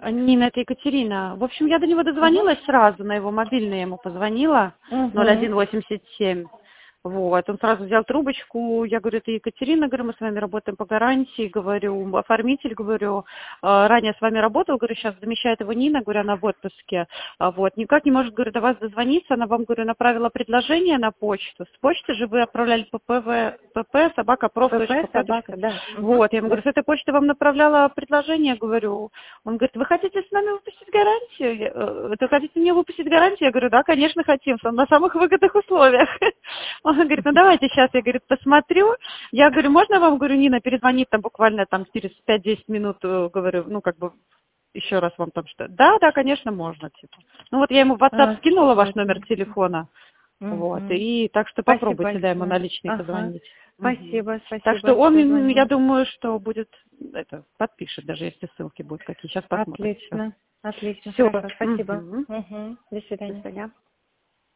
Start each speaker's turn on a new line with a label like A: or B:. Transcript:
A: Нина, это Екатерина. В общем, я до него дозвонилась сразу, на его мобильный я ему позвонила, 0187. Вот, он сразу взял трубочку, я говорю, это Екатерина, говорю, мы с вами работаем по гарантии, говорю, оформитель, говорю, ранее с вами работал, говорю, сейчас замещает его Нина, говорю, она в отпуске, вот, никак не может, говорю, до вас дозвониться, она вам, говорю, направила предложение на почту, с почты же вы отправляли pp@prof.pp,
B: да.
A: вот, я ему говорю, с этой почты вам направляла предложение, говорю, он говорит, вы хотите с нами выпустить гарантию? Вы хотите мне выпустить гарантию? Я говорю, да, конечно, хотим, на самых выгодных условиях. Он говорит, ну давайте сейчас, я, говорит, посмотрю. Я говорю, можно вам, говорю, Нина перезвонит там буквально там через 5-10 минут, говорю, ну как бы еще раз вам там что. Да, конечно, можно, типа. Ну вот я ему в WhatsApp скинула ваш номер телефона. Вот, и так что попробуйте, да, ему на личный позвонить.
B: Спасибо.
A: Так что он, я думаю, что будет, подпишет, даже если ссылки будут какие. Сейчас посмотрим.
B: Отлично.
A: Все.
B: Хорошо, спасибо. До свидания.
A: До свидания.